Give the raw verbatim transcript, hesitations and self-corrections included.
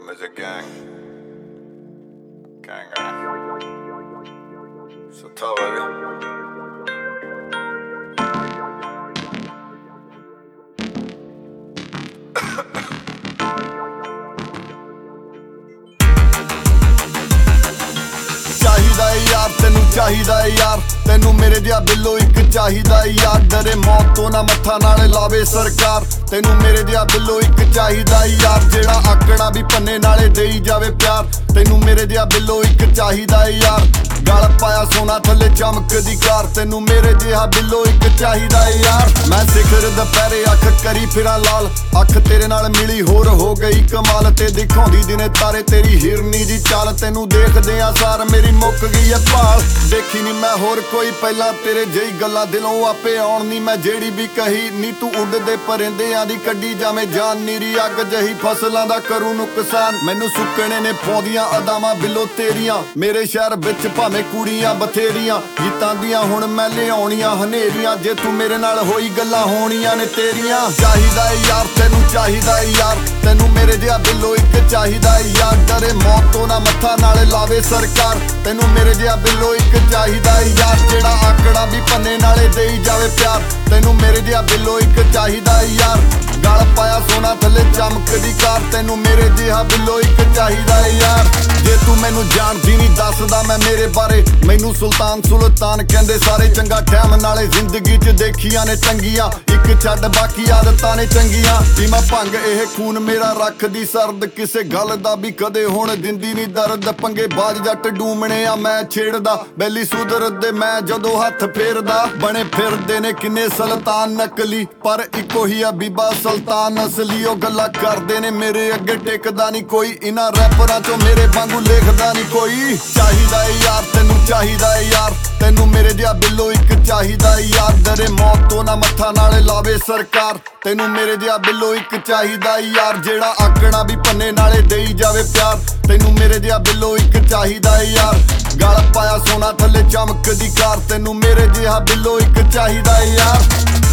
Music gang. Gang, gang. So tell baby. चाहिदा यार तेनू चाहिदा यार तेनू मेरे जिहा बिल्लो एक चाहिदा यार डरे मौत तो ना मत्था नाले लावे सरकार तेनू मेरे जिहा बिल्लो एक चाहिदा यार जेड़ा आकड़ा भी पन्ने नाले देई जावे प्यार तेनू मेरे जिहा बिल्लो एक चाहिदा यार गल पाया सोना थले चमकदी कार तेनू मेरे जिहा बिल्लो एक चाहिदा यार मैं सिखर दुपहरे अख करी फिरा लाल अख तेरे नाल मिली होर हो गई कमाल ते दिखाउंदी दिने तारे तेरी हिरनी जी चाल तेनू देखदे आ सार मेरी मुक गई है भाल देखी नी मैं होर कोई पहला तेरे जही गल्लां दिलों आपे आउण नी मैं जेड़ी भी कही नी तू उड़दे परिंदियां दी कड्डी जावे जान नीरी अग जही फसलां दा करू नुकसान मैनू सुकणे ने पौंदियां अदावां बिल्लो तेरियां मेरे शहर विच भावें कुड़ियां बथेरियां गीतां दियां हुण मैं लिआउणियां हनेरियां जे तू मेरे नाल होई गल्लां होणियां ने तेरियां चाहिदा यार तेनू चाहिदा यार तेनू मेरे जिहा बिल्लो एक चाहिदा यार डरे मौत तो ना मत्था नाले लावे सरकार तेनू मेरे जिहा बिल्लो एक चाहिदा यार जेड़ा आकड़ा भी पन्ने नाले देई जावे प्यार तेनू मेरे जिहा बिल्लो एक चाहिदा यार गल पाया सोना थले चमकदी कार तेनू मेरे जिहा बिल्लो एक चाहिदा यार जे तू मैनू जानदी नहीं दसदा मैं मेरे बारे मैनू सुल्तान सुल्तान कहंदे सारे चंगा टैम नाले जिंदगी च देखियां ने चंगियां एक छड्ड बाकी आदतां ने चंगियां पीमा भंग एह खून मेरा रखदी सरद किसे गल दा भी कदे हुण दिंदी नहीं दर्द पंगे बाज जट डूमणे आ मैं छेड़दा बैली सुधरदे मैं जदों हत्थ फेरदा बने फिरदे ने किन्ने सुल्तान नकली पर इको ही आ बीबा सुल्तान असली ओ गल्लां करदे ने मेरे अगे टेकदा नहीं कोई इन्हां रैपरां चों मेरे वांगू लिखदा नहीं कोई चाहिदा यार तेनू चाहिदा यार तेनू मेरे जिहा बिल्लो एक चाहिदा यार डरे मौत तो ना मत्था नाले लावे सरकार तेनू मेरे जिहा बिल्लो एक चाहिदा यार जेड़ा आकड़ा भी पन्ने नाले देई जावे प्यार तेनू मेरे जिहा बिल्लो एक चाहिदा यार गल पाया सोना थले चमकदी कार तेनू मेरे जिहा बिल्लो एक चाहिदा यार।